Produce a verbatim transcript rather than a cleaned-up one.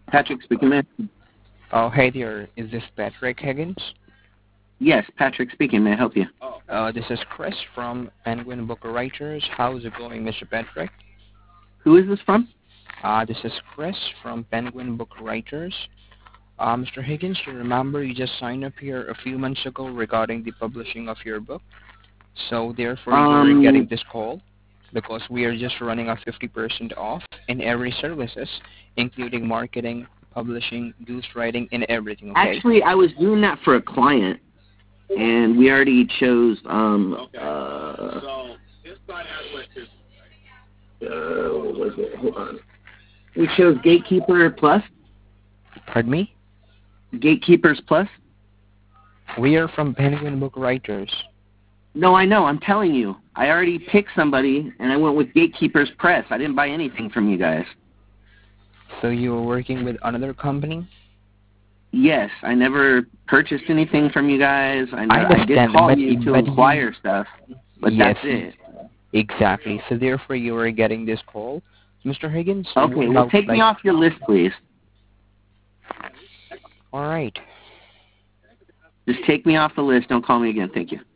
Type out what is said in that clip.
Patrick speaking, man. Oh, hey there. Is this Patrick Higgins? Yes, Patrick speaking. May I help you? Uh, this is Chris from Penguin Book Writers. How's it going, Mister Patrick? Who is this from? Uh, this is Chris from Penguin Book Writers. Uh, Mister Higgins, you remember you just signed up here a few months ago regarding the publishing of your book. So therefore Um, you're getting this call because we are just running a fifty percent off in every services, including marketing, publishing, ghostwriting, and everything, okay? Actually, I was doing that for a client, and we already chose, um, okay. uh, so, this side has uh, what was it? Hold on. We chose Gatekeeper Plus. Pardon me? Gatekeepers Plus? We are from Penguin Book Writers. No, I know. I'm telling you. I already picked somebody, and I went with Gatekeepers Press. I didn't buy anything from you guys. So you were working with another company? Yes. I never purchased anything from you guys. I, I, I did call but, you to but inquire stuff, but yes, that's it. Exactly. So therefore you were getting this call. Mister Higgins? Okay, well, take like, me off your list, please. All right. Just take me off the list. Don't call me again. Thank you.